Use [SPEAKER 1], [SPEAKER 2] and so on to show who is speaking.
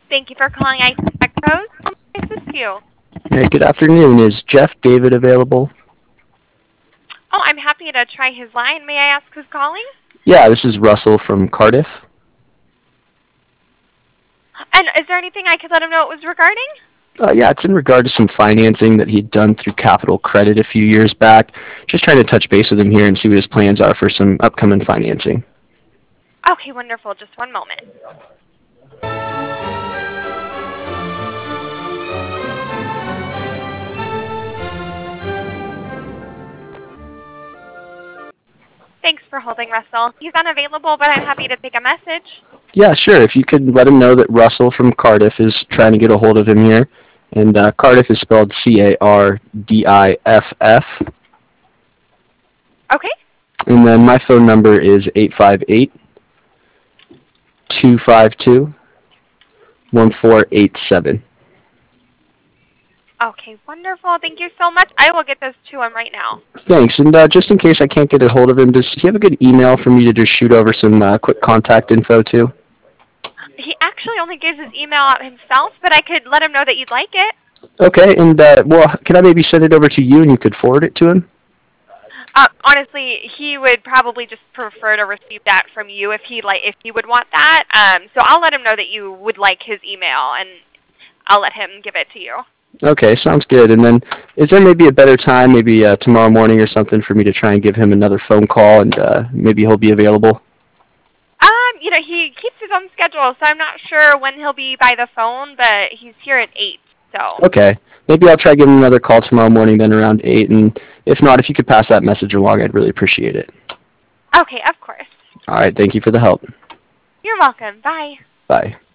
[SPEAKER 1] Thank you for calling iTech Pros. How may I assist you?
[SPEAKER 2] Hey, good afternoon. Is Jeff David available?
[SPEAKER 1] Oh, I'm happy to try his line. May I ask who's calling?
[SPEAKER 2] Yeah, this is Russell from Cardiff.
[SPEAKER 1] And is there anything I could let him know it was regarding?
[SPEAKER 2] Yeah, it's in regard to some financing that he'd done through Capital Credit a few years back. Just trying to touch base with him here and see what his plans are for some upcoming financing.
[SPEAKER 1] Okay, wonderful. Just one moment. Thanks for holding, Russell. He's unavailable, but I'm happy to take a message.
[SPEAKER 2] Yeah, sure. If you could let him know that Russell from Cardiff is trying to get a hold of him here. And Cardiff is spelled Cardiff.
[SPEAKER 1] Okay.
[SPEAKER 2] And then my phone number is 858-252-1487.
[SPEAKER 1] Okay, wonderful. Thank you so much. I will get this to him right now.
[SPEAKER 2] Thanks. And just in case I can't get a hold of him, does he have a good email for me to just shoot over some quick contact info to?
[SPEAKER 1] He actually only gives his email out himself, but I could let him know that you'd like it.
[SPEAKER 2] Okay. And well, can I maybe send it over to you and you could forward it to him?
[SPEAKER 1] Honestly, he would probably just prefer to receive that from you if he would want that. So I'll let him know that you would like his email, and I'll let him give it to you.
[SPEAKER 2] Okay, sounds good. And then is there maybe a better time, maybe tomorrow morning or something, for me to try and give him another phone call and maybe he'll be available?
[SPEAKER 1] He keeps his own schedule, so I'm not sure when he'll be by the phone, but he's here at 8, so.
[SPEAKER 2] Okay. Maybe I'll try giving him another call tomorrow morning then around 8. And if not, if you could pass that message along, I'd really appreciate it.
[SPEAKER 1] Okay, of course.
[SPEAKER 2] All right. Thank you for the help.
[SPEAKER 1] You're welcome. Bye.
[SPEAKER 2] Bye.